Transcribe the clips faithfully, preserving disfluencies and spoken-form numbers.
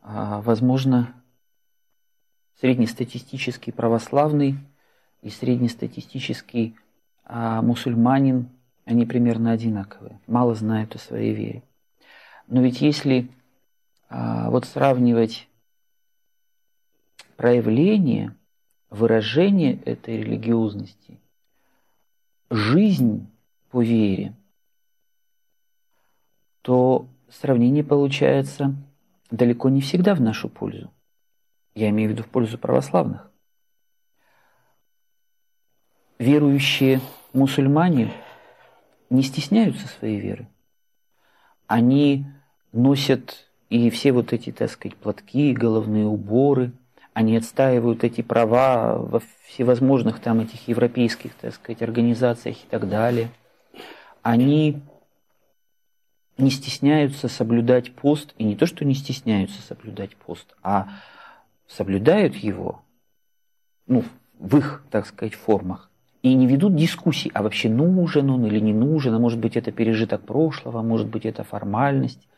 возможно, среднестатистический православный и среднестатистический мусульманин, они примерно одинаковые, мало знают о своей вере. Но ведь если вот сравнивать проявление, выражение этой религиозности, жизнь по вере, то сравнение получается далеко не всегда в нашу пользу. Я имею в виду в пользу православных. Верующие мусульмане не стесняются своей веры. Они носят и все вот эти, так сказать, платки, головные уборы, они отстаивают эти права во всевозможных там этих европейских, так сказать, организациях и так далее. Они не стесняются соблюдать пост, и не то, что не стесняются соблюдать пост, а соблюдают его, ну, в их, так сказать, формах, и не ведут дискуссий, а вообще нужен он или не нужен, а может быть это пережиток прошлого, может быть это формальность.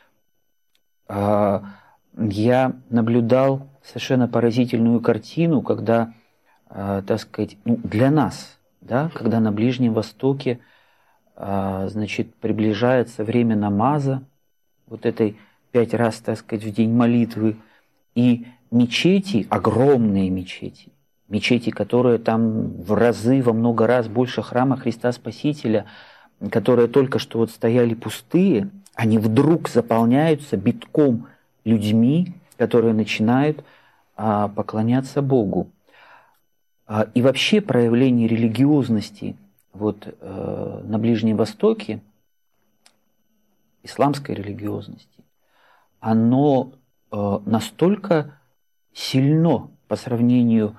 Я наблюдал совершенно поразительную картину, когда, так сказать, ну, для нас, да, когда на Ближнем Востоке, значит, приближается время намаза, вот этой пять раз, так сказать, в день молитвы, и мечети, огромные мечети, мечети, которые там в разы, во много раз больше храма Христа Спасителя, которые только что вот стояли пустые, они вдруг заполняются битком людьми, которые начинают а, поклоняться Богу. А, и вообще проявление религиозности вот, э, на Ближнем Востоке, исламской религиозности, оно э, настолько сильно по сравнению,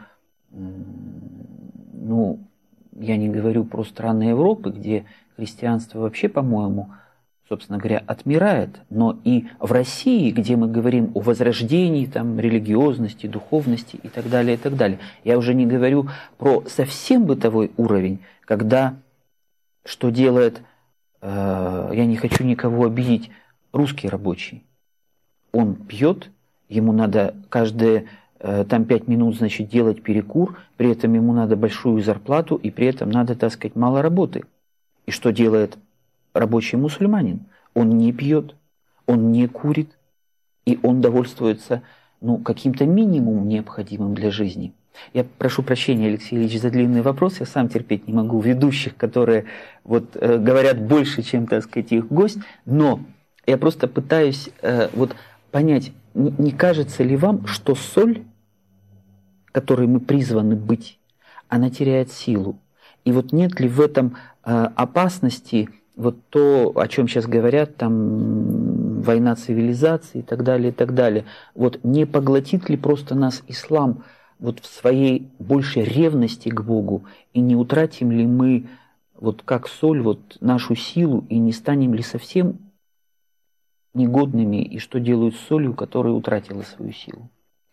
ну, я не говорю про страны Европы, где христианство вообще, по-моему, собственно говоря, отмирает, но и в России, где мы говорим о возрождении там, религиозности, духовности и так далее, и так далее. Я уже не говорю про совсем бытовой уровень, когда, что делает, э, я не хочу никого обидеть, русский рабочий. Он пьет, ему надо каждые э, там пять минут, значит, делать перекур, при этом ему надо большую зарплату, и при этом надо, так сказать, мало работы. И что делает рабочий мусульманин? Он не пьет, он не курит, и он довольствуется, ну, каким-то минимумом необходимым для жизни. Я прошу прощения, Алексей Ильич, за длинный вопрос, я сам терпеть не могу ведущих, которые вот, э, говорят больше, чем, так сказать, их гость, но я просто пытаюсь э, вот, понять, не, не кажется ли вам, что соль, которой мы призваны быть, она теряет силу? И вот нет ли в этом э, опасности, вот то, о чем сейчас говорят, там война цивилизации и так далее, и так далее, вот не поглотит ли просто нас ислам вот в своей большей ревности к Богу, и не утратим ли мы, вот как соль, вот нашу силу, и не станем ли совсем негодными, и что делают с солью, которая утратила свою силу?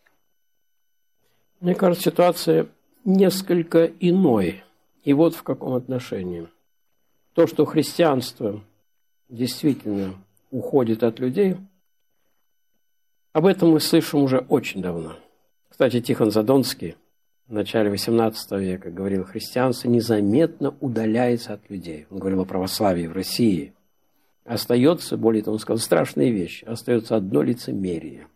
Мне кажется, ситуация несколько иной. И вот в каком отношении. То, что христианство действительно уходит от людей, об этом мы слышим уже очень давно. Кстати, Тихон Задонский в начале восемнадцатого века говорил, христианство незаметно удаляется от людей. Он говорил о православии в России. Остается, более того, он сказал страшные вещи, остается одно лицемерие.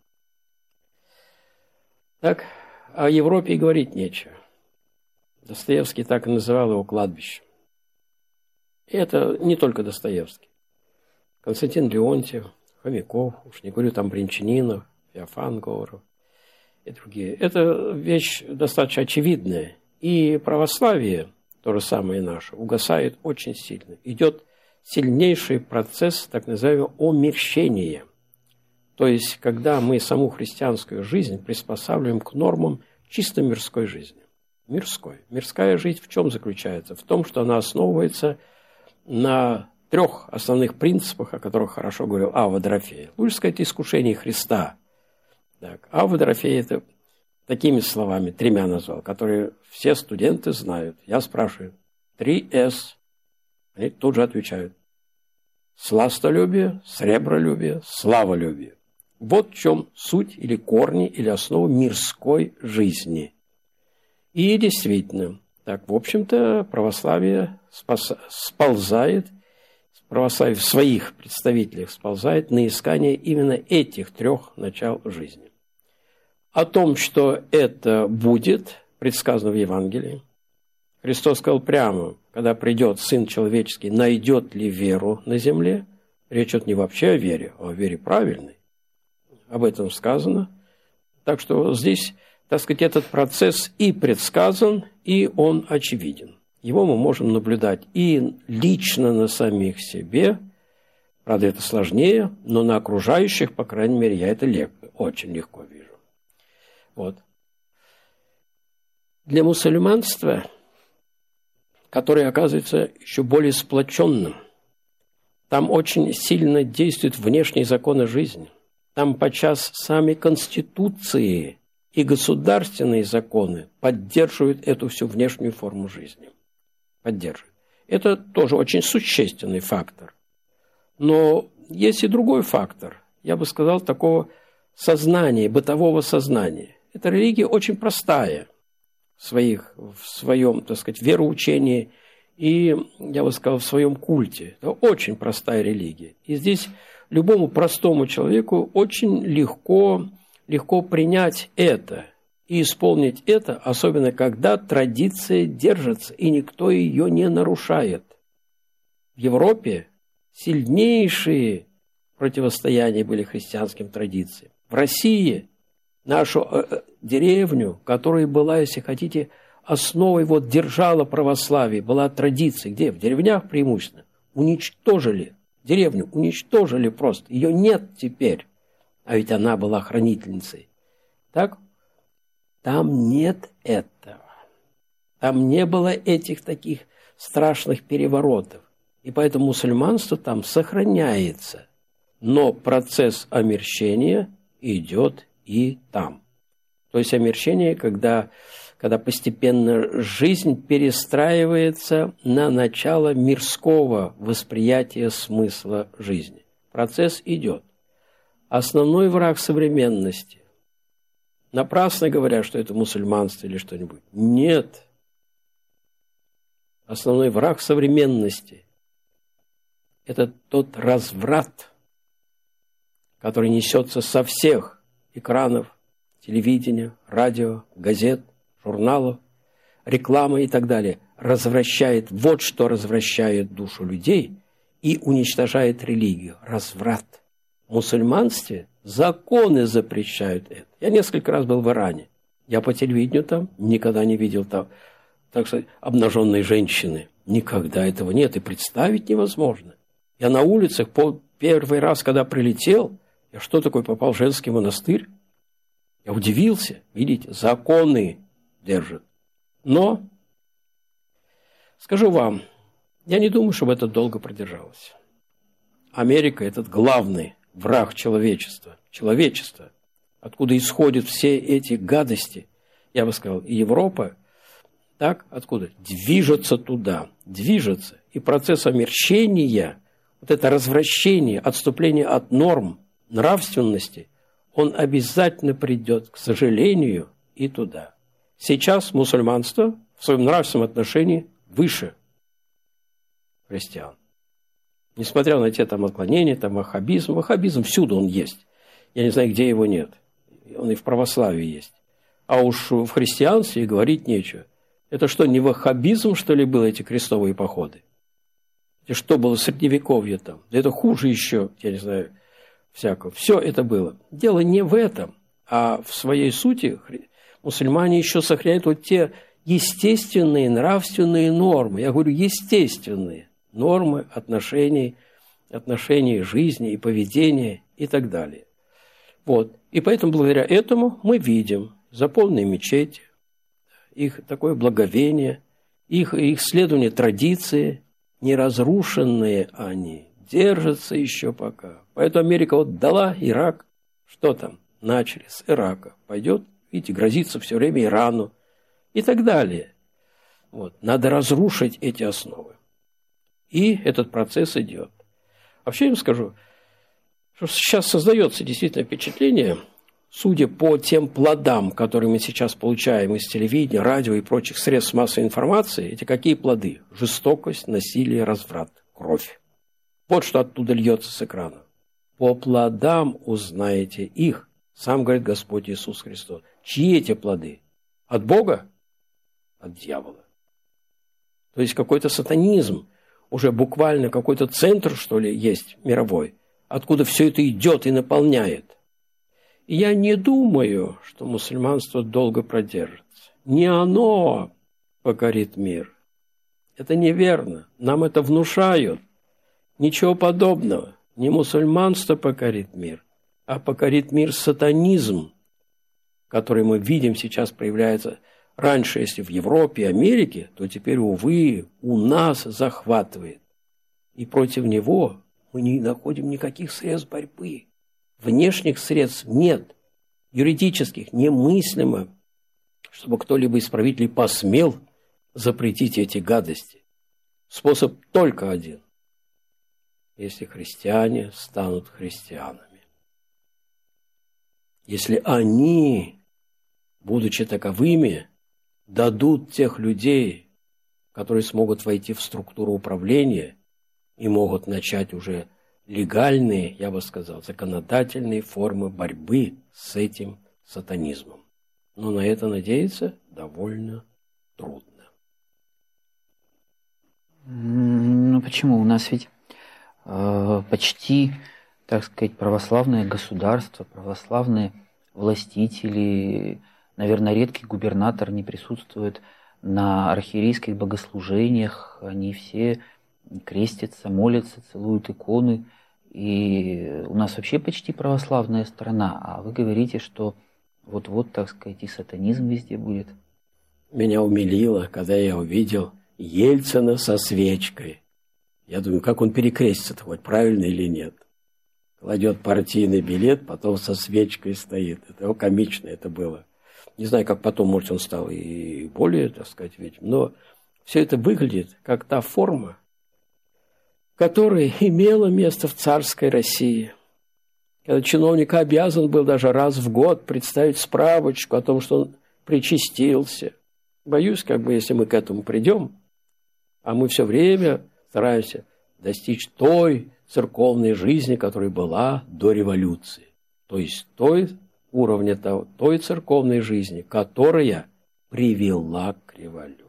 Так, о Европе и говорить нечего. Достоевский так и называл его кладбищем. И это не только Достоевский. Константин Леонтьев, Хомяков, уж не говорю там Бринчанинов, Феофан Говоров и другие. Это вещь достаточно очевидная. И православие, то же самое наше, угасает очень сильно. Идет сильнейший процесс так называемого омерщения. То есть, когда мы саму христианскую жизнь приспосабливаем к нормам чисто мирской жизни. Мирской. Мирская жизнь в чем заключается? В том, что она основывается на трех основных принципах, о которых хорошо говорил Авва Дорофея. Лучше сказать, искушение Христа. Так, Авва Дорофея это такими словами, тремя назвал, которые все студенты знают. Я спрашиваю, три эс. Они тут же отвечают. Сластолюбие, сребролюбие, славолюбие. Вот в чем суть или корни, или основа мирской жизни. И действительно, так, в общем-то, православие спас... сползает, православие в своих представителях сползает на искание именно этих трех начал жизни. О том, что это будет, предсказано в Евангелии. Христос сказал прямо, когда придет Сын Человеческий, найдет ли веру на земле? Речь идет не вообще о вере, а о вере правильной. Об этом сказано. Так что здесь, так сказать, этот процесс и предсказан, и он очевиден. Его мы можем наблюдать и лично на самих себе, правда, это сложнее, но на окружающих, по крайней мере, я это легко, очень легко вижу. Вот. Для мусульманства, которое оказывается еще более сплоченным, там очень сильно действуют внешние законы жизни. Там подчас сами конституции и государственные законы поддерживают эту всю внешнюю форму жизни. Поддерживают. Это тоже очень существенный фактор. Но есть и другой фактор, я бы сказал, такого сознания, бытового сознания. Эта религия очень простая в, своих, в своем, так сказать, вероучении и, я бы сказал, в своем культе. Это очень простая религия. И здесь любому простому человеку очень легко, легко принять это и исполнить это, особенно когда традиция держится, и никто ее не нарушает. В Европе сильнейшие противостояния были христианским традициям. В России нашу э, деревню, которая была, если хотите, основой вот держала православие, была традиция. Где? В деревнях преимущественно. Уничтожили. Деревню уничтожили просто. Ее нет теперь. А ведь она была хранительницей. Так? Там нет этого. Там не было этих таких страшных переворотов. И поэтому мусульманство там сохраняется. Но процесс омерщения идет и там. То есть омерщение, когда, когда постепенно жизнь перестраивается на начало мирского восприятия смысла жизни. Процесс идет. Основной враг современности. Напрасно говорят, что это мусульманство или что-нибудь. Нет. Основной враг современности – это тот разврат, который несется со всех экранов, телевидения, радио, газет, журналов, рекламы и так далее. Развращает, вот что развращает душу людей и уничтожает религию. Разврат. В мусульманстве законы запрещают это. Я несколько раз был в Иране. Я по телевидению там никогда не видел там, так сказать, обнаженной женщины. Никогда этого нет и представить невозможно. Я на улицах по первый раз, когда прилетел, я что такое попал в женский монастырь? Я удивился. Видите, законы держат. Но, скажу вам, я не думаю, чтобы это долго продержалось. Америка – этот главный враг человечества. Человечество, откуда исходят все эти гадости, я бы сказал, и Европа, так, откуда? Движется туда, движется. И процесс омерщения, вот это развращение, отступление от норм, нравственности, он обязательно придет, к сожалению, и туда. Сейчас мусульманство в своем нравственном отношении выше христиан. Несмотря на те там отклонения, там ваххабизм, ваххабизм всюду он есть. Я не знаю, где его нет. Он и в православии есть. А уж в христианстве говорить нечего. Это что, не ваххабизм, что ли, было, эти крестовые походы? Это что было, средневековье там? Да это хуже еще, я не знаю, всякого. Все это было. Дело не в этом, а в своей сути мусульмане еще сохраняют вот те естественные нравственные нормы. Я говорю, естественные нормы отношений, отношений жизни и поведения и так далее. Вот. И поэтому благодаря этому мы видим заполненные мечети, их такое благовение, их, их следование традиции, неразрушенные они, держатся еще пока. Поэтому Америка вот дала Ирак, что там, начали с Ирака, пойдет, видите, грозится все время Ирану и так далее. Вот. Надо разрушить эти основы. И этот процесс идет. Вообще я им скажу, что сейчас создается действительно впечатление, судя по тем плодам, которые мы сейчас получаем из телевидения, радио и прочих средств массовой информации, эти какие плоды? Жестокость, насилие, разврат, кровь. Вот что оттуда льется с экрана. По плодам узнаете их, сам говорит Господь Иисус Христос. Чьи эти плоды? От Бога? От дьявола. То есть какой-то сатанизм, уже буквально какой-то центр, что ли, есть мировой, откуда все это идет и наполняет. И я не думаю, что мусульманство долго продержится. Не оно покорит мир. Это неверно. Нам это внушают. Ничего подобного. Не мусульманство покорит мир, а покорит мир сатанизм, который мы видим сейчас проявляется. Раньше, если в Европе и Америке, то теперь, увы, у нас захватывает. И против него мы не находим никаких средств борьбы. Внешних средств нет. Юридических немыслимо, чтобы кто-либо из правителей посмел запретить эти гадости. Способ только один. Если христиане станут христианами. Если они, будучи таковыми, дадут тех людей, которые смогут войти в структуру управления и могут начать уже легальные, я бы сказал, законодательные формы борьбы с этим сатанизмом. Но на это надеяться довольно трудно. Ну почему? У нас ведь э, почти, так сказать, православное государство, православные властители, наверное, редкий губернатор не присутствует на архиерейских богослужениях, они все крестятся, молятся, целуют иконы. И у нас вообще почти православная страна. А вы говорите, что вот-вот, так сказать, и сатанизм везде будет. Меня умилило, когда я увидел Ельцина со свечкой. Я думаю, как он перекрестится-то, хоть правильно или нет. Кладет партийный билет, потом со свечкой стоит. Это комично это было. Не знаю, как потом, может, он стал и более, так сказать, ведь. Но все это выглядит как та форма, которая имела место в царской России. Когда чиновник обязан был даже раз в год представить справочку о том, что он причастился. Боюсь, как бы, если мы к этому придем, а мы все время стараемся достичь той церковной жизни, которая была до революции. То есть той уровня того, той церковной жизни, которая привела к революции.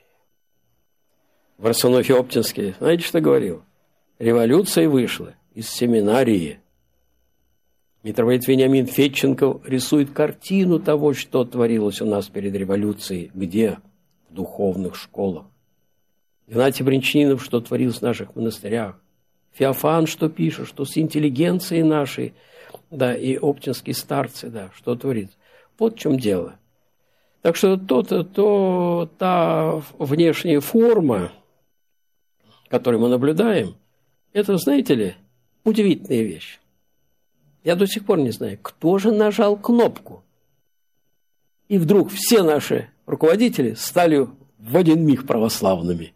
Варсонофий Оптинский, знаете, что говорил? Революция вышла из семинарии. Митрополит Вениамин Федченков рисует картину того, что творилось у нас перед революцией. Где? В духовных школах. Игнатий Бринчанинов, что творилось в наших монастырях. Феофан, что пишет, что с интеллигенцией нашей, да, и оптинские старцы, да, что творится. Вот в чем дело. Так что то, то, то та внешняя форма, которую мы наблюдаем, это, знаете ли, удивительная вещь. Я до сих пор не знаю, кто же нажал кнопку. И вдруг все наши руководители стали в один миг православными.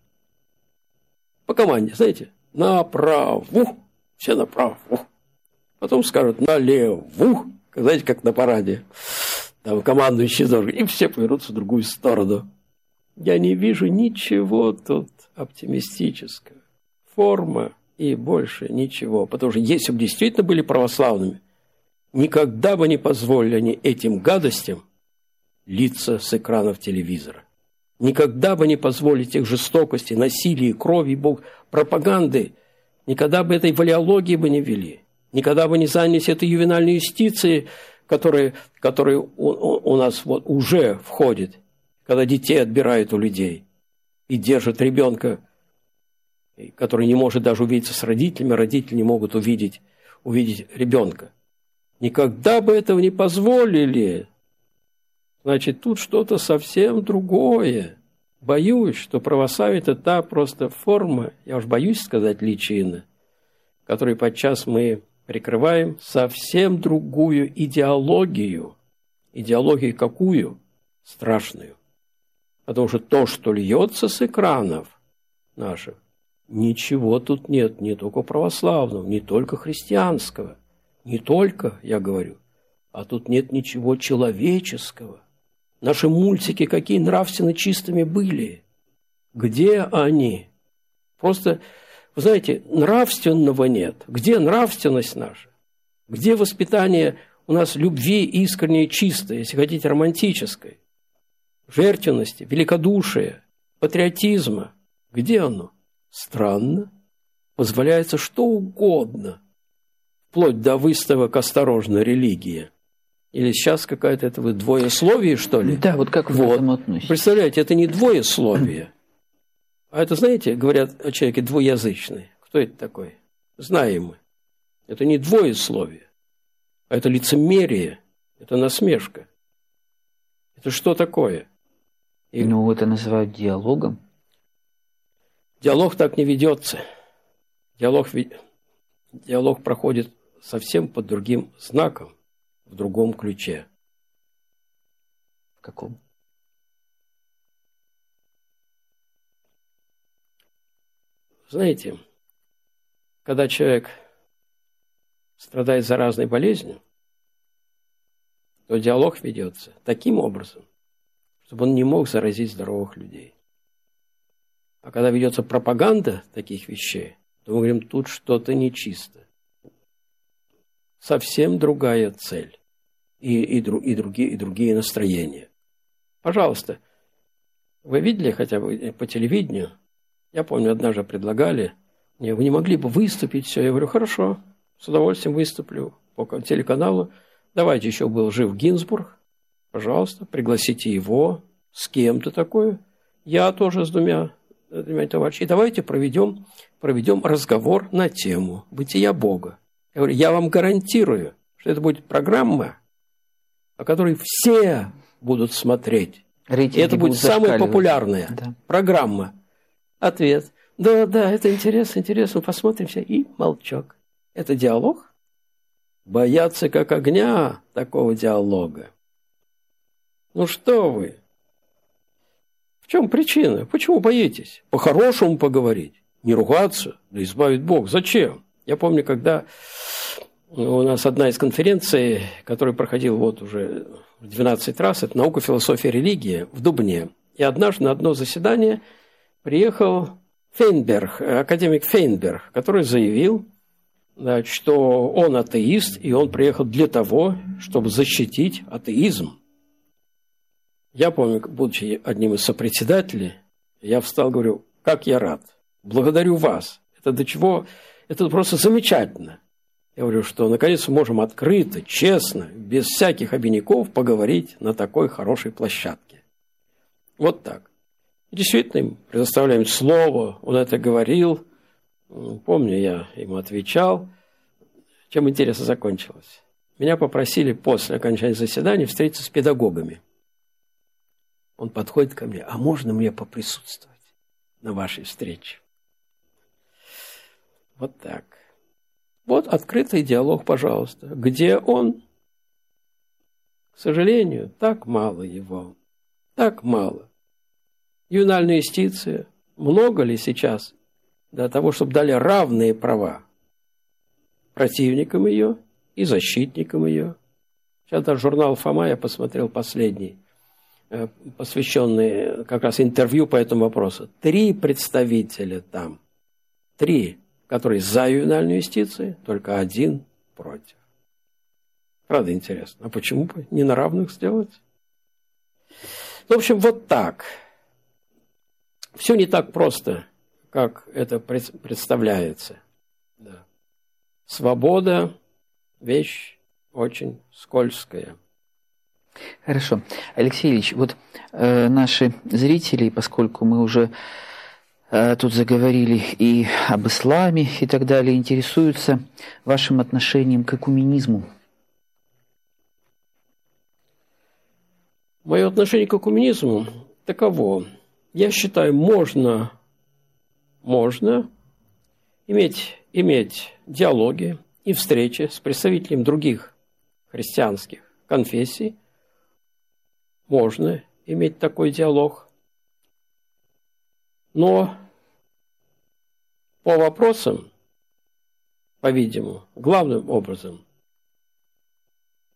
По команде, знаете, направо, все направо. Потом скажут налево, знаете, как на параде. Там командующий зор, и все повернутся в другую сторону. Я не вижу ничего тут оптимистического. Форма и больше ничего. Потому что если бы действительно были православными, никогда бы не позволили они этим гадостям литься с экранов телевизора. Никогда бы не позволили тех жестокостей, насилия, крови, бог, пропаганды. Никогда бы этой валиологии бы не вели. Никогда бы не занялись этой ювенальной юстицией, которая, которая у, у, у нас вот уже входит, когда детей отбирают у людей и держат ребенка, который не может даже увидеться с родителями, родители не могут увидеть, увидеть ребенка. Никогда бы этого не позволили. Значит, тут что-то совсем другое. Боюсь, что православие – это та просто форма, я уж боюсь сказать личина, которой подчас мы прикрываем совсем другую идеологию. Идеологию какую? Страшную. Потому что то, что льется с экранов наших, ничего тут нет, не только православного, не только христианского. Не только, я говорю, а тут нет ничего человеческого. Наши мультики какие нравственно чистыми были. Где они? Просто, вы знаете, нравственного нет. Где нравственность наша? Где воспитание у нас любви искренней, чистой, если хотите, романтической? Жертвенности, великодушия, патриотизма. Где оно? Странно. Позволяется что угодно. Вплоть до выставок «Осторожно, религия». Или сейчас какая-то это вы двоесловие, что ли? Да, вот как вы вот. к этому относитесь? Представляете, это не двоесловие. А это, знаете, говорят о человеке двуязычный. Кто это такой? Знаем мы. Это не двоесловие, а это лицемерие, это насмешка. Это что такое? И... Ну, это называют диалогом. Диалог так не ведется. Диалог, Диалог проходит совсем под другим знаком, в другом ключе. В каком? Знаете, когда человек страдает заразной болезнью, то диалог ведется таким образом, чтобы он не мог заразить здоровых людей. А когда ведется пропаганда таких вещей, то мы говорим, тут что-то нечисто. Совсем другая цель. И, и, и, другие, и другие настроения. Пожалуйста, вы видели хотя бы по телевидению? Я помню, однажды предлагали мне, вы не могли бы выступить все? Я говорю, хорошо, с удовольствием выступлю по телеканалу. Давайте, еще был жив Гинзбург. Пожалуйста, пригласите его с кем-то такое. Я тоже с двумя, двумя товарищами. И давайте проведем, проведем разговор на тему бытия Бога. Я говорю, я вам гарантирую, что это будет программа, о которой все будут смотреть. Рейтинги и это будет самая популярная да. программа. Ответ. Да, да, это интересно, интересно, посмотримся. И молчок. Это диалог? Боятся как огня такого диалога. Ну что вы? В чем причина? Почему боитесь? По-хорошему поговорить. Не ругаться, да избавит Бог. Зачем? Я помню, когда у нас одна из конференций, которая проходила вот уже двенадцать раз, это «Наука, философия, религия» в Дубне. И однажды на одно заседание приехал Фейнберг, академик Фейнберг, который заявил, значит, что он атеист, и он приехал для того, чтобы защитить атеизм. Я помню, будучи одним из сопредседателей, я встал, говорю, как я рад, благодарю вас. Это до чего... Это просто замечательно. Я говорю, что наконец мы можем открыто, честно, без всяких обиняков поговорить на такой хорошей площадке. Вот так. И действительно, им предоставляем слово, он это говорил. Помню, я ему отвечал. Чем интересно закончилось? Меня попросили после окончания заседания встретиться с педагогами. Он подходит ко мне, а можно мне поприсутствовать на вашей встрече? Вот так. Вот открытый диалог, пожалуйста. Где он? К сожалению, так мало его. Так мало. Ювенальная юстиция. Много ли сейчас для того, чтобы дали равные права противникам ее и защитникам ее? Сейчас даже журнал «Фома» я посмотрел последний, посвященный как раз интервью по этому вопросу. Три представителя там. Три. Который за ювенальную юстицию, только один против. Правда, интересно. А почему бы не на равных сделать? Ну, в общем, вот так. Все не так просто, как это представляется. Да. Свобода – вещь очень скользкая. Хорошо. Алексей Ильич, вот э, наши зрители, поскольку мы уже... тут заговорили и об исламе и так далее, интересуются вашим отношением к экуменизму. Мое отношение к экуменизму таково. Я считаю, можно, можно иметь, иметь диалоги и встречи с представителями других христианских конфессий. Можно иметь такой диалог. Но по вопросам, по-видимому, главным образом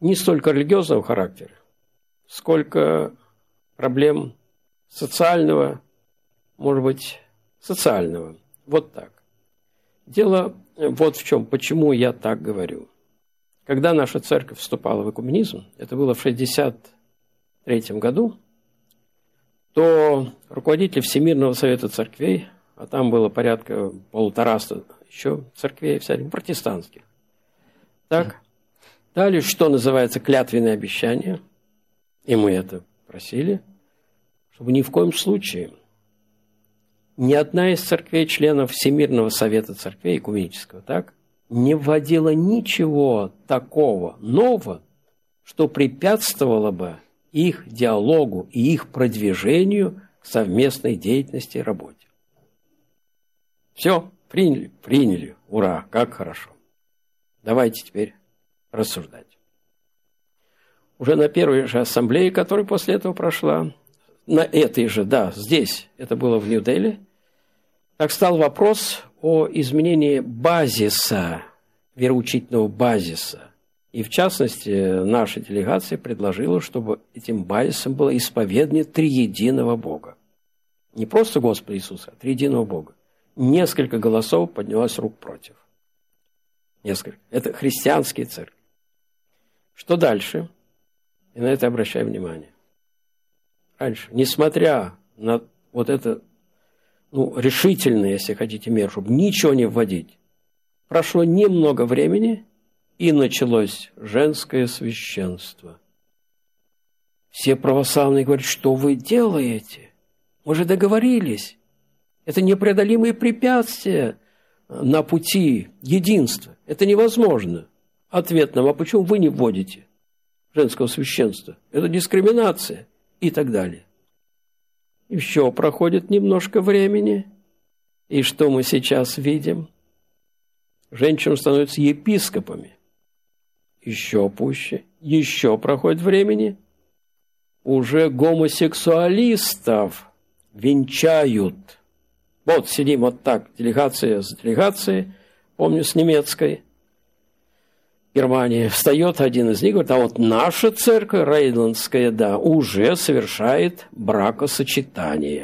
не столько религиозного характера, сколько проблем социального, может быть, социального. Вот так. Дело вот в чем, почему я так говорю. Когда наша церковь вступала в экуменизм, это было в шестьдесят третьем году, то руководитель Всемирного совета церквей, а там было порядка полутораста еще церквей всяких протестантских, так, дали, что называется, клятвенное обещание, и мы это просили, чтобы ни в коем случае ни одна из церквей, членов Всемирного совета церквей экуменического, так, не вводила ничего такого нового, что препятствовало бы их диалогу и их продвижению к совместной деятельности и работе. Все, приняли, приняли, ура, как хорошо. Давайте теперь рассуждать. Уже на первой же ассамблее, которая после этого прошла, на этой же, да, здесь, это было в Нью-Дели, так стал вопрос о изменении базиса, вероучительного базиса. И в частности, наша делегация предложила, чтобы этим базисом было исповедание триединого Бога. Не просто Господа Иисуса, а триединого Бога. Несколько голосов поднялось рук против. Несколько. Это христианские церкви. Что дальше? И на это обращаю внимание. Раньше, несмотря на вот это, ну, решительное, если хотите, меры, чтобы ничего не вводить, прошло немного времени, и началось женское священство. Все православные говорят, что вы делаете? Мы же договорились. Это непреодолимые препятствия на пути единства. Это невозможно. Ответ нам, а почему вы не вводите женского священства? Это дискриминация и так далее. Еще проходит немножко времени. И что мы сейчас видим? Женщины становятся епископами. Еще пуще. Еще проходит времени. Уже гомосексуалистов венчают. Вот сидим вот так, делегация с делегацией, помню, с немецкой. Германия. Встает один из них, говорит, а вот наша церковь, рейнландская, да, уже совершает бракосочетание.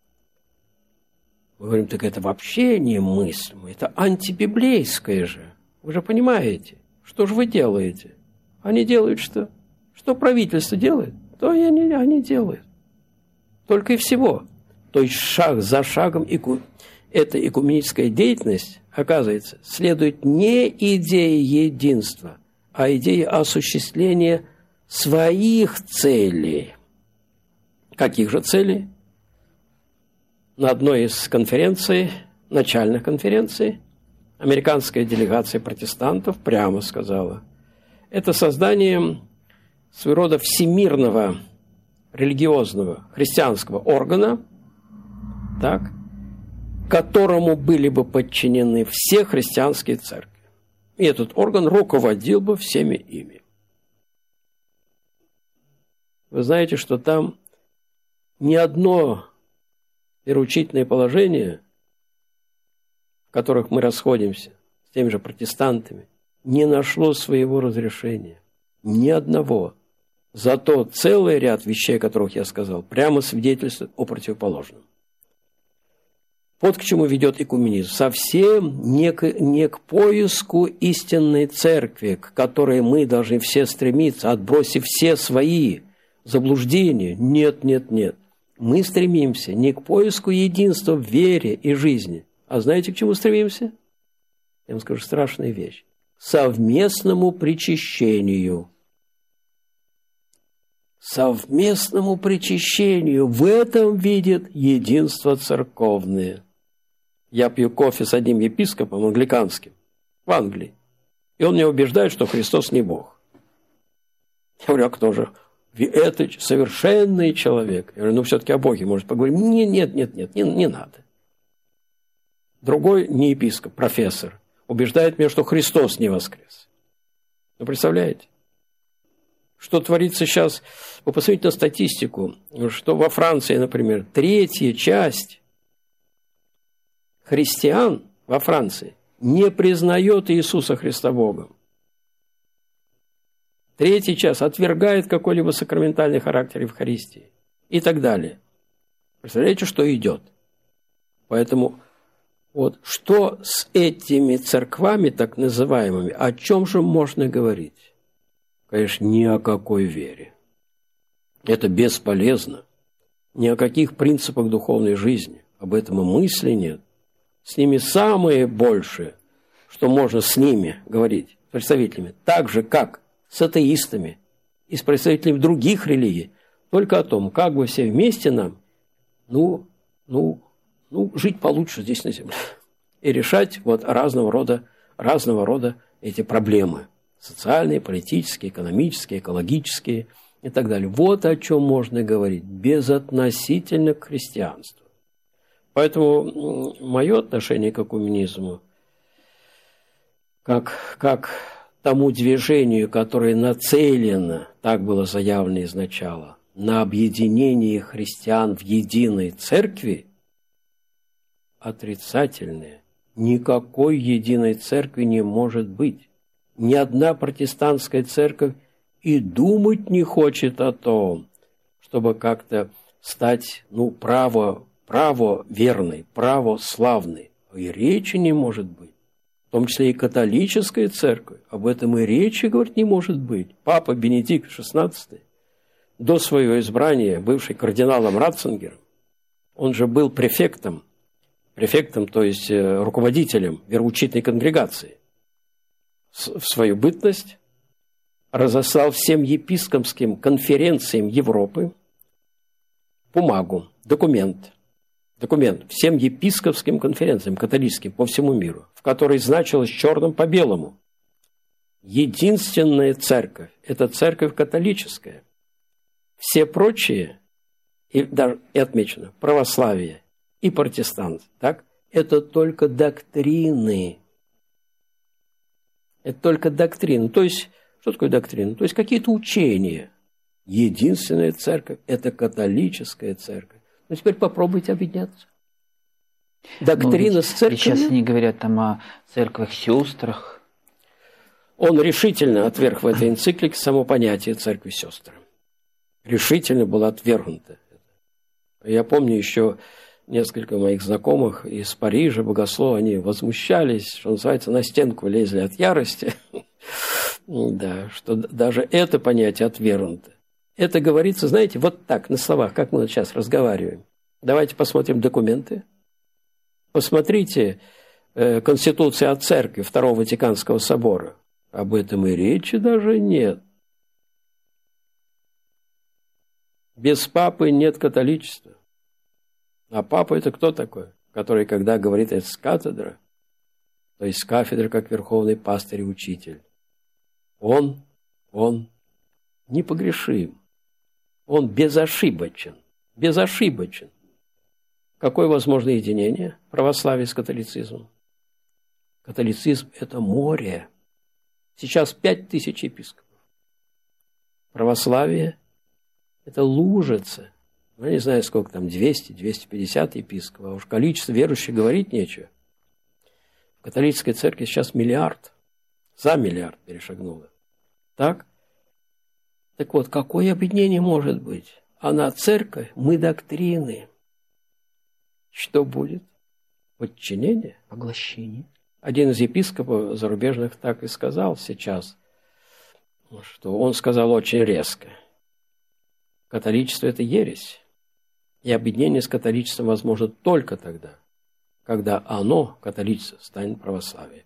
Мы говорим, так это вообще немыслимо, это антибиблейское же. Вы же понимаете, что же вы делаете? Они делают что? Что правительство делает, то и они, они делают. Только и всего. То есть шаг за шагом эку... эта экуменическая деятельность, оказывается, следует не идее единства, а идее осуществления своих целей. Каких же целей? На одной из конференций, начальных конференций, американская делегация протестантов прямо сказала, это создание своего рода всемирного религиозного христианского органа, так, которому были бы подчинены все христианские церкви. И этот орган руководил бы всеми ими. Вы знаете, что там ни одно вероучительное положение, в которых мы расходимся с теми же протестантами, не нашло своего разрешения. Ни одного. Зато целый ряд вещей, о которых я сказал, прямо свидетельствует о противоположном. Вот к чему ведет экуменизм. Совсем не к, не к поиску истинной церкви, к которой мы должны все стремиться, отбросив все свои заблуждения. Нет, нет, нет. Мы стремимся не к поиску единства в вере и жизни. А знаете, к чему стремимся? Я вам скажу страшная вещь. Совместному причащению. Совместному причащению. В этом видит единство церковное. Я пью кофе с одним епископом англиканским в Англии. И он меня убеждает, что Христос не Бог. Я говорю, а кто же? Это совершенный человек. Я говорю, ну все-таки о Боге может поговорить. Нет, нет, нет, нет, не, не надо. Другой не епископ, профессор, убеждает меня, что Христос не воскрес. Вы представляете? Что творится сейчас? Вы посмотрите на статистику, что во Франции, например, третья часть христиан во Франции не признает Иисуса Христа Богом. Третий час отвергает какой-либо сакраментальный характер Евхаристии и так далее. Представляете, что идет? Поэтому вот что с этими церквами, так называемыми, о чем же можно говорить? Конечно, ни о какой вере. Это бесполезно. Ни о каких принципах духовной жизни. Об этом и мысли нет. С ними самое большее, что можно с ними говорить, представителями, так же, как с атеистами и с представителями других религий, только о том, как бы все вместе нам, ну, ну, ну, жить получше здесь на земле. И решать вот разного рода, разного рода эти проблемы. Социальные, политические, экономические, экологические и так далее. Вот о чем можно говорить, безотносительно к христианству. Поэтому мое отношение к экуменизму, как, как тому движению, которое нацелено, так было заявлено изначально, на объединение христиан в единой церкви, отрицательное. Никакой единой церкви не может быть. Ни одна протестантская церковь и думать не хочет о том, чтобы как-то стать, ну, право, право верной, право славной. И речи не может быть. В том числе и католическая церковь. Об этом и речи, говорит, не может быть. Папа Бенедикт шестнадцатый, до своего избрания, бывший кардиналом Ратцингером, он же был префектом, префектом, то есть руководителем вероучительной конгрегации, в свою бытность разослал всем епископским конференциям Европы бумагу, документ, документ всем епископским конференциям католическим по всему миру, в которой значилось черным по белому: единственная церковь – это церковь католическая. Все прочие, и даже и отмечено, православие и протестанты, так, это только доктрины. Это только доктрины. То есть, что такое доктрина? То есть, какие-то учения. Единственная церковь – это католическая церковь. Ну, теперь попробуйте объединяться. Доктрина ну, с церковью. Сейчас они говорят там о церквях-сестрах. Он решительно отверг в этой энциклике само понятие церкви-сестры. Решительно было отвергнуто. Я помню еще несколько моих знакомых из Парижа, богословов, они возмущались, что называется, на стенку лезли от ярости. Да, что даже это понятие отвергнуто. Это говорится, знаете, вот так, на словах, как мы сейчас разговариваем. Давайте посмотрим документы. Посмотрите э, Конституцию о Церкви Второго Ватиканского собора. Об этом и речи даже нет. Без папы нет католичества. А папа – это кто такой? Который, когда говорит это с кафедры, то есть с кафедры, как верховный пастырь и учитель, он, он непогрешим. Он безошибочен. Безошибочен. Какое возможно единение православия с католицизмом? Католицизм – это море. Сейчас пять тысяч епископов. Православие – это лужица. Ну, я не знаю, сколько там, двести - двести пятьдесят епископов. А уж количество верующих говорить нечего. В католической церкви сейчас миллиард. За миллиард перешагнуло. Так? Так вот, какое объединение может быть? Она церковь, мы доктрины. Что будет? Подчинение? Поглощение. Один из епископов зарубежных так и сказал сейчас, что он сказал очень резко. Католичество – это ересь. И объединение с католичеством возможно только тогда, когда оно, католичество, станет православием.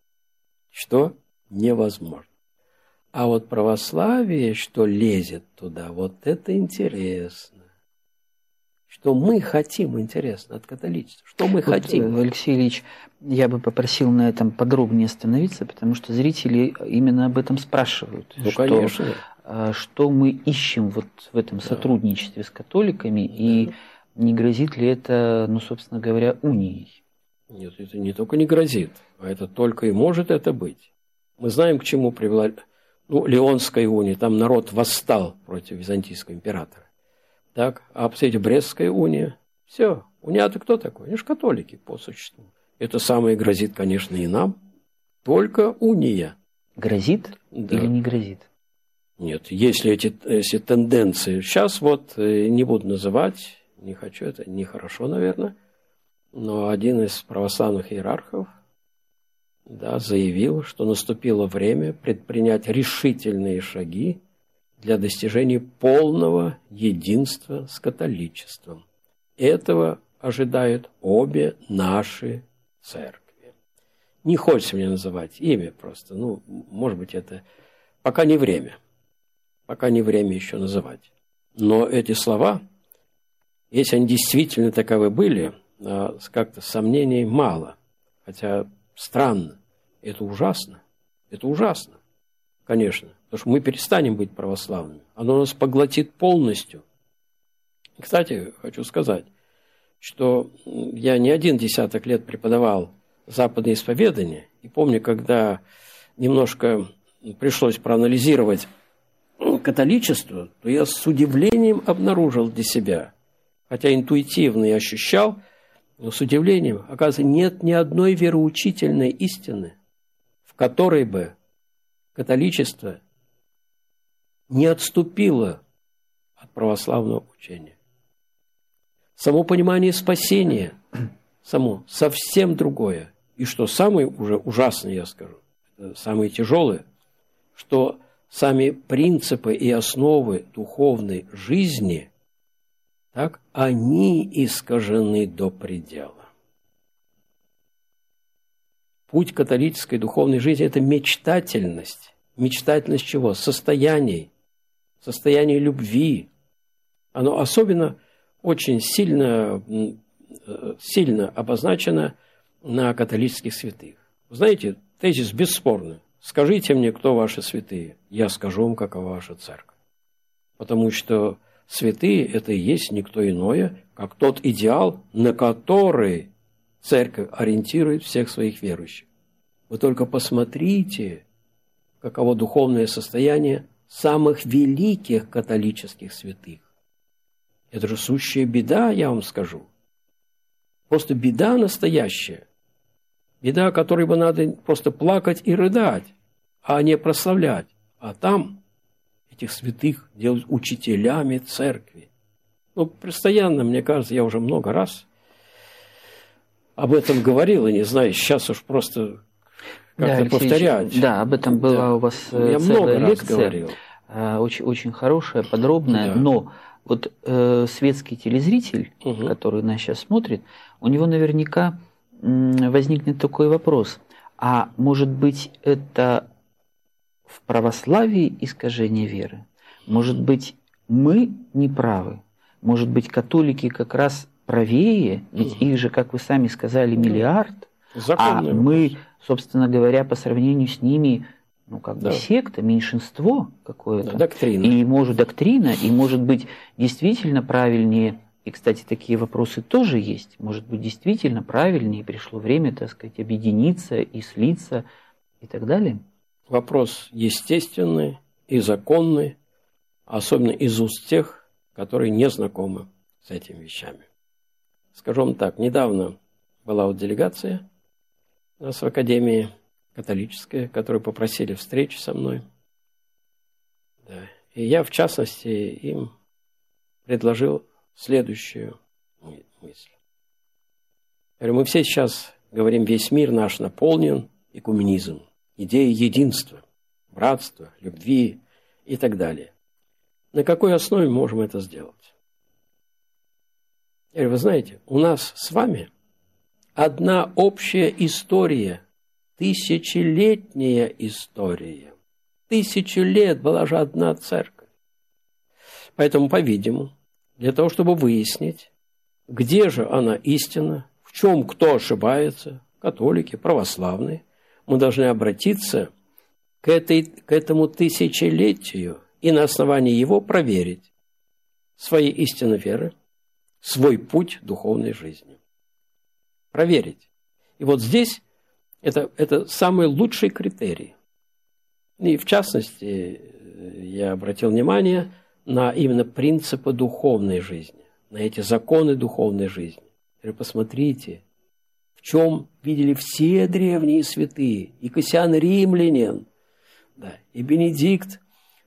Что? Невозможно. А вот православие, что лезет туда, вот это интересно. Что мы хотим, интересно, от католичества. Что мы вот, хотим. Алексей Ильич, я бы попросил на этом подробнее остановиться, потому что зрители именно об этом спрашивают. Ну, что, конечно. Что мы ищем вот в этом сотрудничестве да. с католиками, да. и не грозит ли это, ну, собственно говоря, унией? Нет, это не только не грозит, а это только и может это быть. Мы знаем, к чему привела ну, Леонская уния, там народ восстал против византийского императора. Так, а посмотрите, Брестская уния, все, уния-то кто такой? Они же католики по существу. Это самое грозит, конечно, и нам, только уния. Грозит да. или не грозит? Нет, если эти, эти тенденции... Сейчас вот не буду называть, не хочу, это нехорошо, наверное, но один из православных иерархов, да, заявил, что наступило время предпринять решительные шаги для достижения полного единства с католичеством. Этого ожидают обе наши церкви. Не хочется мне называть имя просто. Ну, может быть, это пока не время. Пока не время еще называть. Но эти слова, если они действительно таковы были, как-то сомнений мало. Хотя странно. Это ужасно. Это ужасно. Конечно. Потому что мы перестанем быть православными. Оно нас поглотит полностью. Кстати, хочу сказать, что я не один десяток лет преподавал западное исповедание. И помню, когда немножко пришлось проанализировать католичество, то я с удивлением обнаружил для себя, хотя интуитивно и ощущал, но с удивлением, оказывается, нет ни одной вероучительной истины, в которой бы католичество не отступило от православного учения. Само понимание спасения, само совсем другое. И что самое уже ужасное, я скажу, самое тяжелое, что сами принципы и основы духовной жизни, так, они искажены до предела. Путь католической духовной жизни – это мечтательность. Мечтательность чего? Состояний, состояние любви. Оно особенно очень сильно, сильно обозначено на католических святых. Вы знаете, тезис бесспорный. Скажите мне, кто ваши святые, я скажу вам, какова ваша церковь. Потому что святые – это и есть никто иное, как тот идеал, на который церковь ориентирует всех своих верующих. Вы только посмотрите, каково духовное состояние самых великих католических святых. Это же сущая беда, я вам скажу. Просто беда настоящая. Беда, о которой бы надо просто плакать и рыдать, а не прославлять. А там этих святых делают учителями церкви. Ну, постоянно, мне кажется, я уже много раз об этом говорил, и не знаю, сейчас уж просто как-то да, повторять. Да, об этом была да. у вас я целая много лекция, раз говорил. Очень, очень хорошая, подробная, да. но вот э, светский телезритель, угу. который нас сейчас смотрит, у него наверняка м, возникнет такой вопрос. А может быть, это в православии искажение веры? Может быть, мы не правы? Может быть, католики как раз правее? Ведь угу. их же, как вы сами сказали, миллиард. Законный а вопрос. Мы, собственно говоря, по сравнению с ними... Ну, как да. бы секта, меньшинство какое-то. Да, доктрина. И может доктрина, и может быть действительно правильнее, и, кстати, такие вопросы тоже есть, может быть действительно правильнее, пришло время, так сказать, объединиться и слиться и так далее. Вопрос естественный и законный, особенно из уст тех, которые не знакомы с этими вещами. Скажу вам так, недавно была вот делегация у нас в Академии католическая, которые попросили встречи со мной. Да. И я, в частности, им предложил следующую мысль. Я говорю, мы все сейчас говорим, весь мир наш наполнен экуменизмом, идеей единства, братства, любви и так далее. На какой основе можем это сделать? Я говорю, вы знаете, у нас с вами одна общая история, тысячелетняя история. Тысячу лет была же одна церковь. Поэтому, по-видимому, для того, чтобы выяснить, где же она истина, в чем кто ошибается, католики, православные, мы должны обратиться к, этой, к этому тысячелетию и на основании его проверить свои истины веры, свой путь духовной жизни. Проверить. И вот здесь Это, это самый лучший критерий. И в частности, я обратил внимание на именно принципы духовной жизни, на эти законы духовной жизни. И посмотрите, в чем видели все древние святые, и Кассиан Римлянин, да, и Бенедикт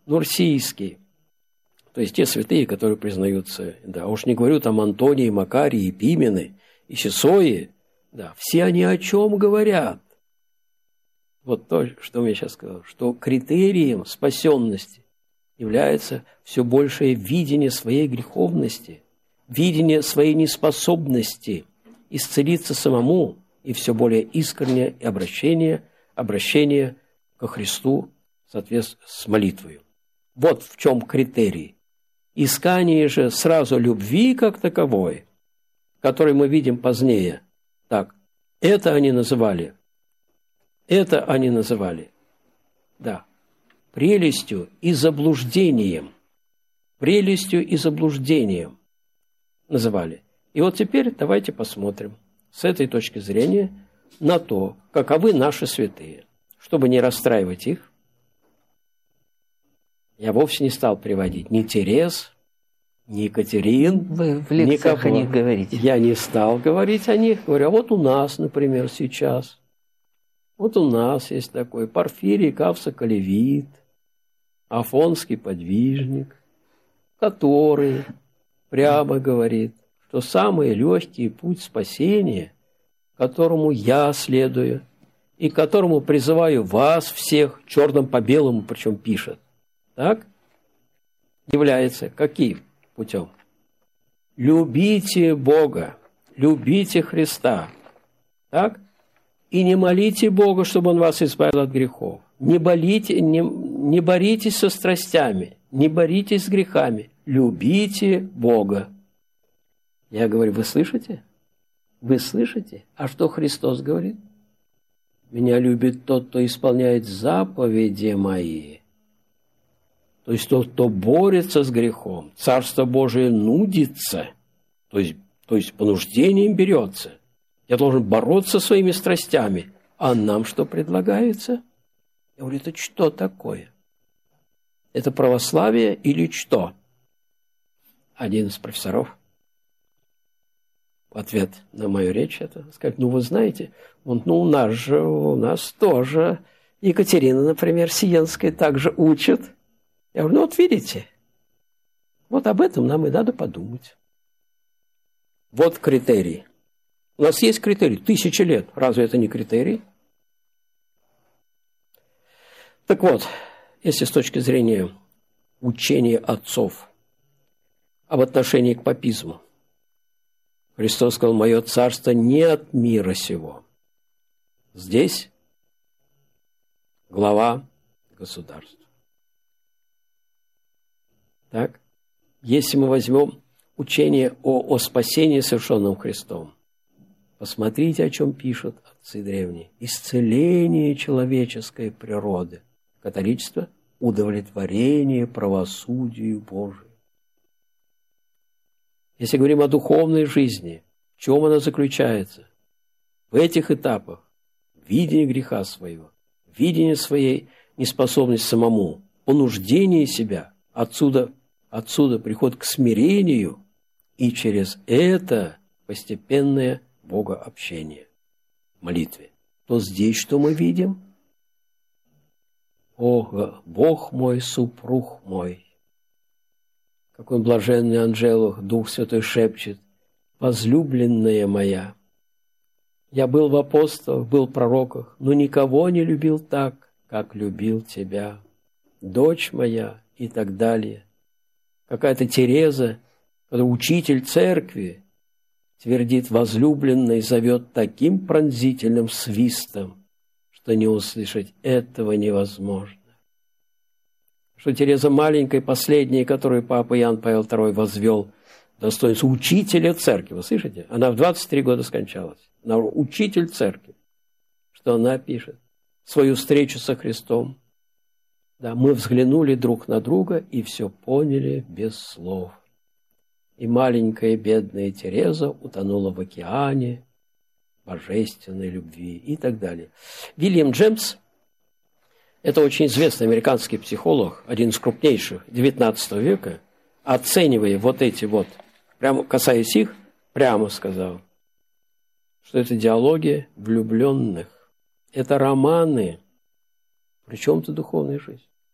Нурсийский, то есть те святые, которые признаются, да, уж не говорю там Антонии, Макарии, Пимены и Сесои, да, все они о чем говорят? Вот то, что я сейчас сказал, что критерием спасенности является все большее видение своей греховности, видение своей неспособности исцелиться самому и все более искреннее обращение, обращение ко Христу в соответствии с молитвой. Вот в чем критерий. Искание же сразу любви как таковой, который мы видим позднее, так, это они называли, это они называли, да, прелестью и заблуждением, прелестью и заблуждением называли. И вот теперь давайте посмотрим с этой точки зрения на то, каковы наши святые. Чтобы не расстраивать их, я вовсе не стал приводить ни Терез, ни Екатерин. Вы в лекциях никого. о них говорите. Я не стал говорить о них. Говорю, а вот у нас, например, сейчас. Вот у нас есть такой Порфирий Кавсоколевит, Афонский подвижник, который прямо говорит, что самый легкий путь спасения, которому я следую, и к которому призываю вас всех, черным по белому, причем пишет, так, является каким путем? Любите Бога, любите Христа, так, и не молите Бога, чтобы Он вас избавил от грехов. Не, болите, не, не боритесь со страстями, не боритесь с грехами, любите Бога. Я говорю, вы слышите? Вы слышите? А что Христос говорит? Меня любит тот, кто исполняет заповеди мои. То есть тот, кто борется с грехом. Царство Божие нудится, то есть, то есть понуждением берется. Я должен бороться со своими страстями. А нам что предлагается? Я говорю, это что такое? Это православие или что? Один из профессоров в ответ на мою речь это сказать, ну вы знаете, вот, ну у нас же, у нас тоже Екатерина, например, Сиенская также учит. Я говорю, ну вот видите, вот об этом нам и надо подумать. Вот критерий. У нас есть критерий, тысячи лет. Разве это не критерий? Так вот, если с точки зрения учения отцов об отношении к папизму, Христос сказал, мое царство не от мира сего. Здесь глава государства. Так? Если мы возьмем учение о, о спасении, совершенном Христом, посмотрите, о чем пишут отцы древние. Исцеление человеческой природы. Католичество – удовлетворение правосудию Божию. Если говорим о духовной жизни, в чем она заключается? В этих этапах видение греха своего, видение своей неспособности самому, понуждение себя, отсюда, отсюда приход к смирению, и через это постепенное богообщение, молитве. То здесь что мы видим? О, Бог мой, супруг мой. Какой блаженный Анжелух, Дух Святой шепчет, возлюбленная моя. Я был в апостолах, был в пророках, но никого не любил так, как любил тебя. Дочь моя и так далее. Какая-то Тереза, учитель церкви, твердит возлюбленной, зовет таким пронзительным свистом, что не услышать этого невозможно. Что Тереза маленькая, последняя, которую папа Иоанн Павел второй возвел достоинство учителя церкви. Вы слышите? Она в двадцать три года скончалась. Она учитель церкви. Что она пишет? Свою встречу со Христом. Да, мы взглянули друг на друга и все поняли без слов. И маленькая бедная Тереза утонула в океане божественной любви и так далее. Вильям Джеймс, это очень известный американский психолог, один из крупнейших девятнадцатого века, оценивая вот эти вот, прямо касаясь их, прямо сказал, что это диалоги влюбленных, это романы, причем-то духовная жизнь.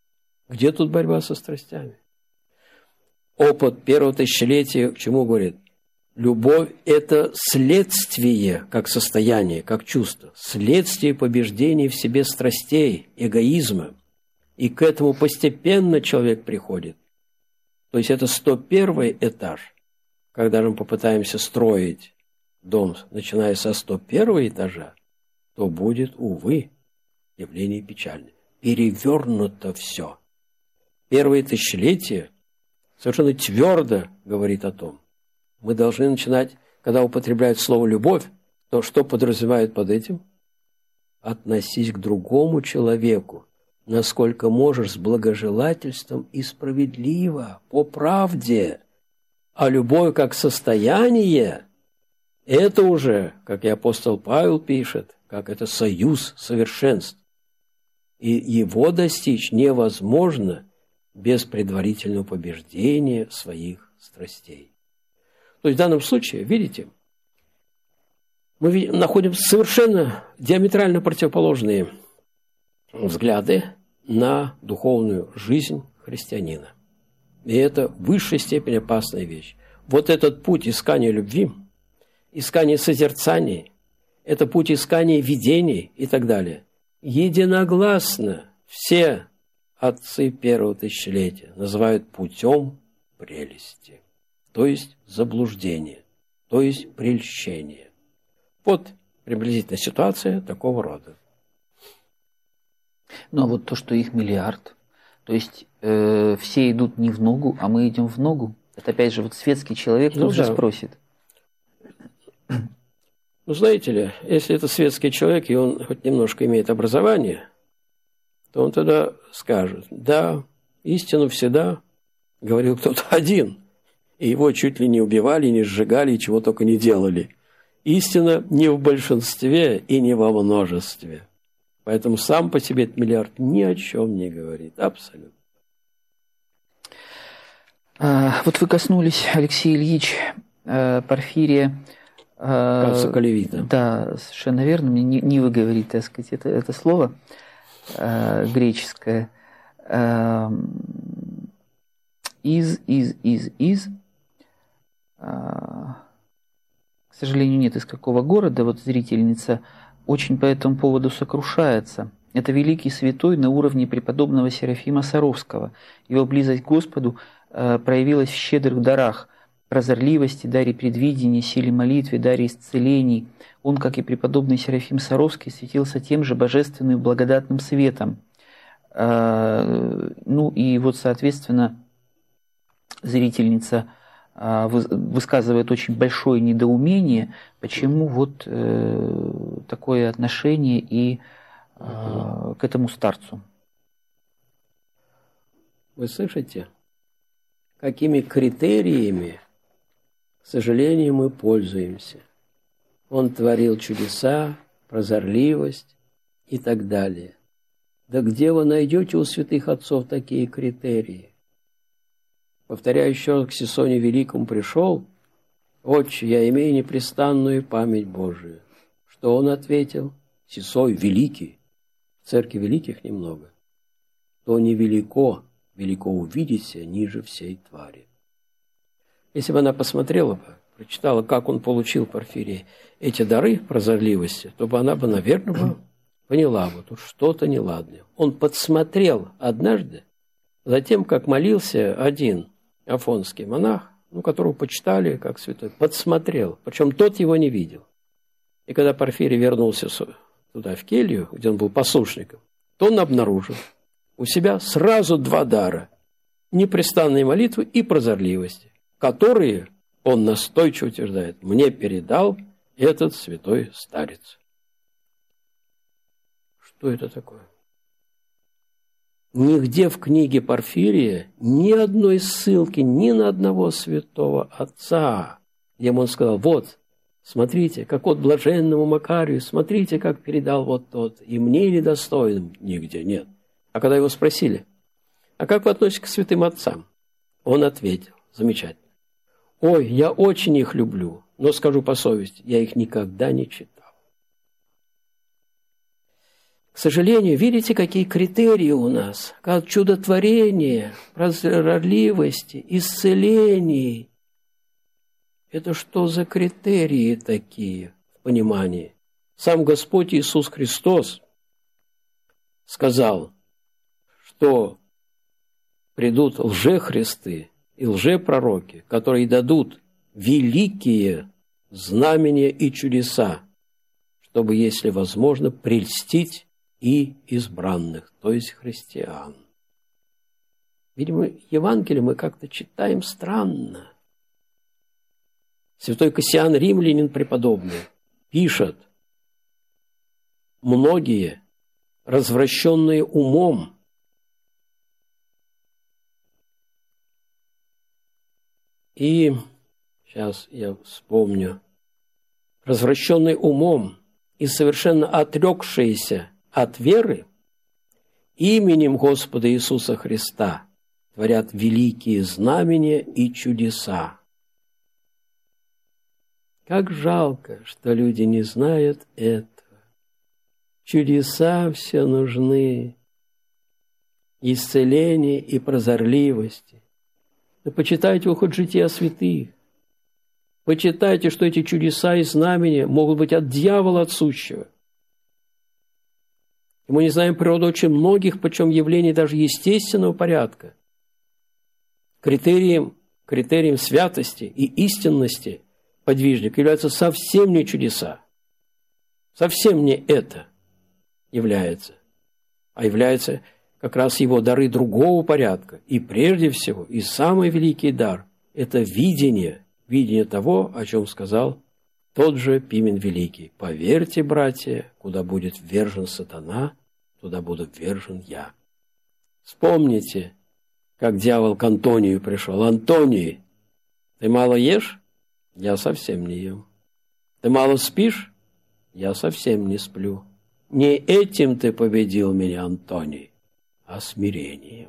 Где тут борьба со страстями? Опыт первого тысячелетия к чему говорит? Любовь – это следствие, как состояние, как чувство, следствие побеждения в себе страстей, эгоизма. И к этому постепенно человек приходит. То есть это сто первый этаж. Когда мы попытаемся строить дом, начиная со сто первого этажа, то будет, увы, явление печальное. Перевернуто все. Первое тысячелетие совершенно твердо говорит о том. Мы должны начинать, когда употребляют слово «любовь», то что подразумевает под этим? Относись к другому человеку, насколько можешь, с благожелательством и справедливо, по правде. А любовь как состояние – это уже, как и апостол Павел пишет, как это союз совершенств. И его достичь невозможно без предварительного побеждения своих страстей. То есть в данном случае, видите, мы находим совершенно диаметрально противоположные взгляды на духовную жизнь христианина. И это в высшей степени опасная вещь. Вот этот путь искания любви, искания созерцаний, это путь искания видений и так далее. Единогласно все отцы первого тысячелетия называют путем прелести, то есть заблуждения, то есть прельщения. Вот приблизительно ситуация такого рода. Ну а вот то, что их миллиард, то есть э, все идут не в ногу, а мы идем в ногу. Это опять же вот светский человек тут ну, же да. спросит. Ну, знаете ли, если это светский человек, и он хоть немножко имеет образование, то он тогда скажет, да, истину всегда говорил кто-то один, и его чуть ли не убивали, не сжигали, и чего только не делали. Истина не в большинстве и не во множестве. Поэтому сам по себе этот миллиард ни о чем не говорит. Абсолютно. А, вот вы коснулись, Алексей Ильич, Порфирия. Калевита. Да, совершенно верно. Мне не, не выговорить, так сказать, это, это слово э, греческое. Э, из, из, из, из. Э, к сожалению, нет из какого города. Вот зрительница очень по этому поводу сокрушается. Это великий святой на уровне преподобного Серафима Саровского. Его близость к Господу э, проявилась в щедрых дарах, прозорливости, даре предвидения, силе молитвы, даре исцелений. Он, как и преподобный Серафим Саровский, светился тем же божественным благодатным светом. Ну и вот, соответственно, зрительница высказывает очень большое недоумение, почему вот такое отношение и к этому старцу. Вы слышите, какими критериями, к сожалению, мы пользуемся? Он творил чудеса, прозорливость и так далее. Да где вы найдете у святых отцов такие критерии? Повторяю еще, к Сисоне Великому пришел: «Отче, я имею непрестанную память Божию». Что он ответил? Сисой великий, в церкви великих немного. То невелико, велико увидеться ниже всей твари. Если бы она посмотрела бы, прочитала, как он получил, Порфирий, эти дары прозорливости, то бы она бы, наверное, поняла бы, тут что-то неладное. Он подсмотрел однажды, затем, как молился один афонский монах, ну, которого почитали как святой, подсмотрел, причем тот его не видел. И когда Порфирий вернулся туда, в келью, где он был послушником, то он обнаружил у себя сразу два дара – непрестанной молитвы и прозорливости, которые, он настойчиво утверждает, мне передал этот святой старец. Что это такое? Нигде в книге Порфирия ни одной ссылки ни на одного святого отца, где он сказал, вот, смотрите, как от блаженному Макарию, смотрите, как передал вот тот, и мне недостойным, нигде нет. А когда его спросили, а как вы относитесь к святым отцам? Он ответил, замечательно. Ой, я очень их люблю, но скажу по совести, я их никогда не читал. К сожалению, видите, какие критерии у нас? Как чудотворение, прозорливости, исцелений. Это что за критерии такие в понимании? Сам Господь Иисус Христос сказал, что придут лжехристы и лжепророки, которые дадут великие знамения и чудеса, чтобы, если возможно, прельстить и избранных, то есть христиан. Видимо, Евангелие мы как-то читаем странно. Святой Кассиан Римлянин преподобный пишет: многие, развращенные умом, и, сейчас я вспомню, развращенные умом и совершенно отрекшиеся от веры, именем Господа Иисуса Христа творят великие знамения и чудеса. Как жалко, что люди не знают этого. Чудеса все нужны, исцеление и прозорливости. Да почитайте уход жития святых. Почитайте, что эти чудеса и знамения могут быть от дьявола, от сущего. И мы не знаем природу очень многих, причем явлений даже естественного порядка. Критерием, критерием святости и истинности подвижника являются совсем не чудеса. Совсем не это является. А является как раз его дары другого порядка. И прежде всего, и самый великий дар – это видение, видение того, о чем сказал тот же Пимен Великий. «Поверьте, братья, куда будет ввержен сатана, туда буду ввержен я». Вспомните, как дьявол к Антонию пришел. «Антоний, ты мало ешь? Я совсем не ем. Ты мало спишь? Я совсем не сплю. Не этим ты победил меня, Антоний, а смирением».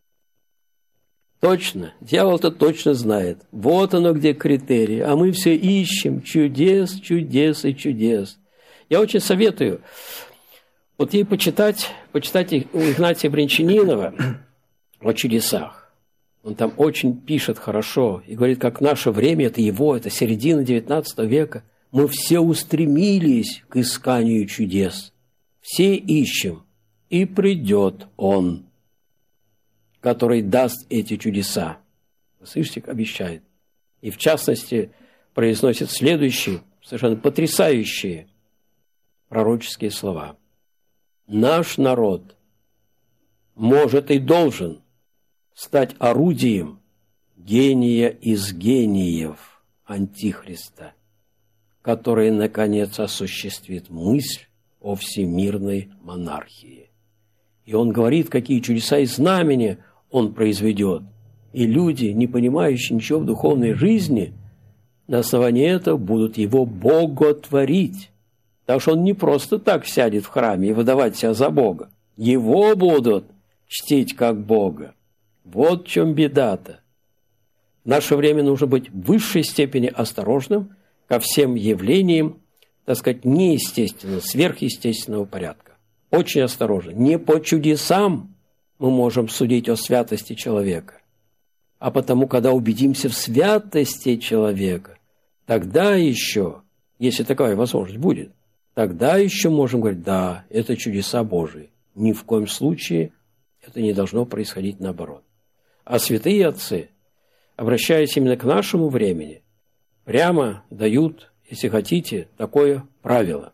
Точно, дьявол-то точно знает. Вот оно где критерии. А мы все ищем чудес, чудес и чудес. Я очень советую вот ей почитать, почитать у Игнатия Брянчанинова о чудесах. Он там очень пишет хорошо и говорит, как наше время, это его, это середина девятнадцатого века, мы все устремились к исканию чудес. Все ищем, и придет он, который даст эти чудеса. Вы слышите, обещает. И в частности произносит следующие, совершенно потрясающие пророческие слова. Наш народ может и должен стать орудием гения из гениев Антихриста, который, наконец, осуществит мысль о всемирной монархии. И он говорит, какие чудеса и знамения он произведет. И люди, не понимающие ничего в духовной жизни, на основании этого будут его боготворить. Потому что он не просто так сядет в храме и выдавать себя за Бога. Его будут чтить как Бога. Вот в чем беда-то. В наше время нужно быть в высшей степени осторожным ко всем явлениям, так сказать, неестественного, сверхъестественного порядка. Очень осторожно. Не по чудесам мы можем судить о святости человека, а потому, когда убедимся в святости человека, тогда еще, если такая возможность будет, тогда еще можем говорить, да, это чудеса Божии. Ни в коем случае это не должно происходить наоборот. А святые отцы, обращаясь именно к нашему времени, прямо дают, если хотите, такое правило.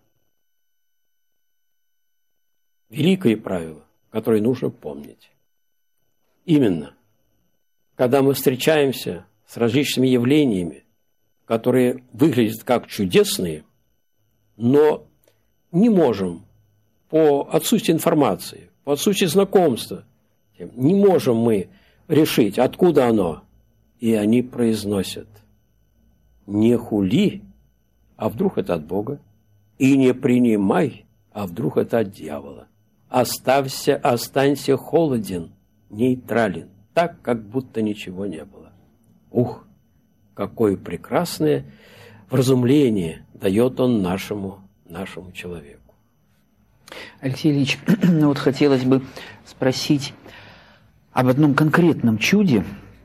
Великое правило, которое нужно помнить. Именно, когда мы встречаемся с различными явлениями, которые выглядят как чудесные, но не можем по отсутствию информации, по отсутствию знакомства, не можем мы решить, откуда оно. И они произносят: не хули, а вдруг это от Бога, и не принимай, а вдруг это от дьявола. Оставься, останься холоден, нейтрален, так, как будто ничего не было. Ух, какое прекрасное вразумление дает он нашему, нашему человеку. Алексей Ильич, ну вот хотелось бы спросить об одном конкретном чуде.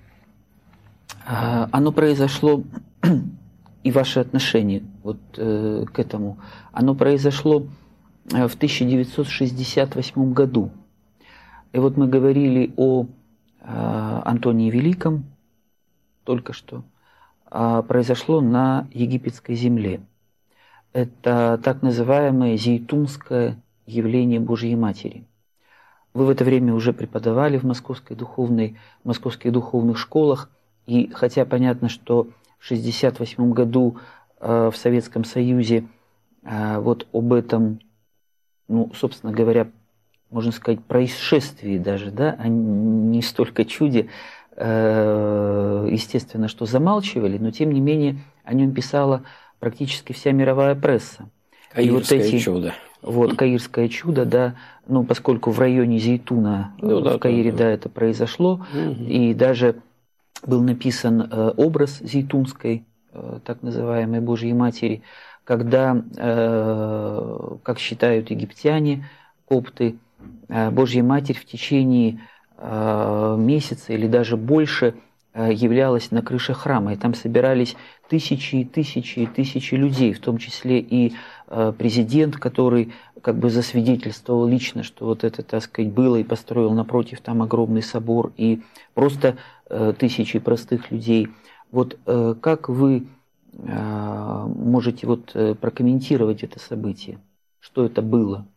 Оно произошло, и ваше отношение вот э, к этому, оно произошло в тысяча девятьсот шестьдесят восьмом году. И вот мы говорили о э, Антонии Великом только что. А произошло на египетской земле. Это так называемое зейтунское явление Божьей Матери. Вы в это время уже преподавали в Московской духовной, в московских духовных школах. И хотя понятно, что в шестьдесят восьмом году э, в Советском Союзе э, вот об этом, ну, собственно говоря, можно сказать, происшествии даже, да, а не столько чуде, э, естественно, что замалчивали, но тем не менее о нем писала практически вся мировая пресса. Каирское и вот эти, чудо. Вот, Каирское чудо, да, ну, поскольку в районе Зейтуна, ну, да, в Каире, да, да. да, это произошло, угу. И даже был написан э, образ зейтунской, э, так называемой Божьей Матери, когда, э, как считают египтяне, копты, э, Божья Матерь в течение э, месяца или даже больше э, являлась на крыше храма, и там собирались тысячи и тысячи и тысячи людей, в том числе и э, президент, который как бы засвидетельствовал лично, что вот это, так сказать, было, и построил напротив там огромный собор, и просто тысячи простых людей. Вот э, как вы э, можете вот э, прокомментировать это событие? Что это было?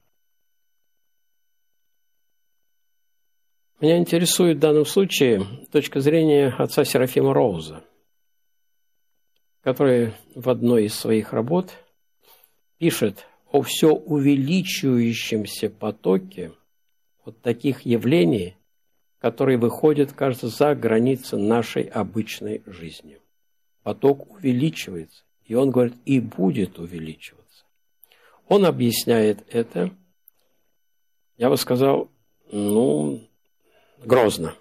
Меня интересует в данном случае точка зрения отца Серафима Роуза, который в одной из своих работ пишет о все увеличивающемся потоке вот таких явлений, которые выходят, кажется, за границы нашей обычной жизни. Поток увеличивается, и он говорит, и будет увеличиваться. Он объясняет это, я бы сказал, ну, грозно.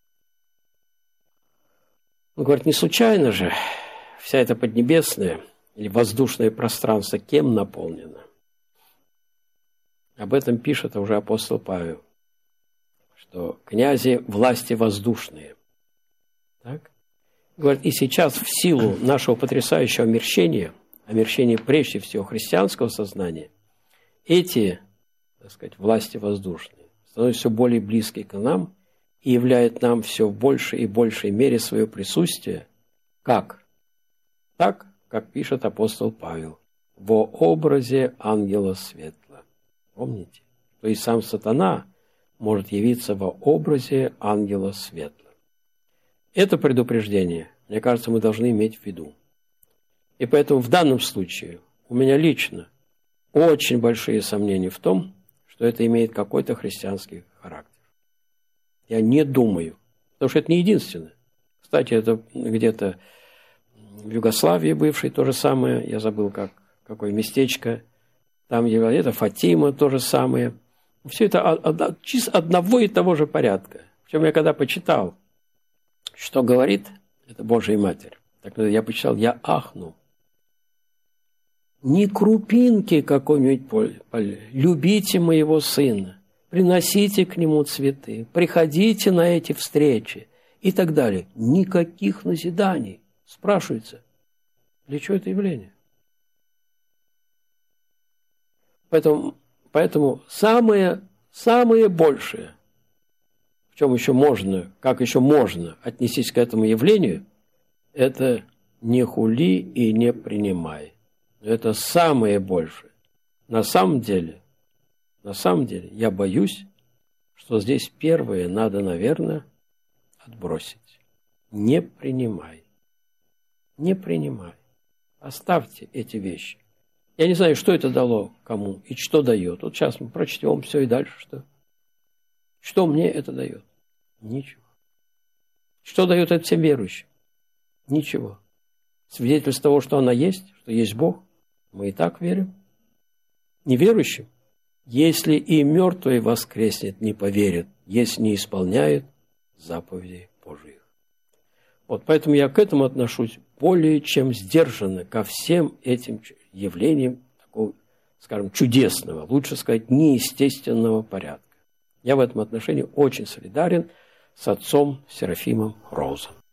Он говорит, не случайно же вся эта поднебесная или воздушное пространство кем наполнено? Об этом пишет уже апостол Павел, что князи власти воздушные. Так? Говорит, и сейчас в силу нашего потрясающего омерщения, омерщения прежде всего христианского сознания, эти, так сказать, власти воздушные становятся все более близки к нам и являют нам все в большей и большей мере свое присутствие. Как? Так, как пишет апостол Павел, во образе ангела светла. Помните? То есть сам сатана может явиться во образе ангела светла. Это предупреждение, мне кажется, мы должны иметь в виду. И поэтому в данном случае у меня лично очень большие сомнения в том, что это имеет какой-то христианский характер. Я не думаю, потому что это не единственное. Кстати, это где-то в Югославии бывшей то же самое, я забыл, как, какое местечко, там это Фатима то же самое. Все это чисто одного и того же порядка. Причем я когда почитал, что говорит это Божья Матерь, так я почитал, я ахнул. Ни крупинки какой-нибудь поля. Любите моего сына, приносите к нему цветы, приходите на эти встречи и так далее. Никаких назиданий. Спрашивается, для чего это явление? Поэтому, поэтому самое, самое большее, в чем еще можно, как еще можно отнестись к этому явлению, это не хули и не принимай. Это самое большее. На самом деле, на самом деле, я боюсь, что здесь первое надо, наверное, отбросить. Не принимай. Не принимай. Оставьте эти вещи. Я не знаю, что это дало кому и что дает. Вот сейчас мы прочтем все и дальше что. Что мне это дает? Ничего. Что дает это всем верующим? Ничего. Свидетельство того, что она есть, что есть Бог, мы и так верим. Неверующим, если и мертвый воскреснет, не поверит, если не исполняет заповедей Божьих. Вот поэтому я к этому отношусь более чем сдержанно, ко всем этим явлениям такого скажем, чудесного, лучше сказать, неестественного порядка. Я в этом отношении очень солидарен с отцом Серафимом Розом.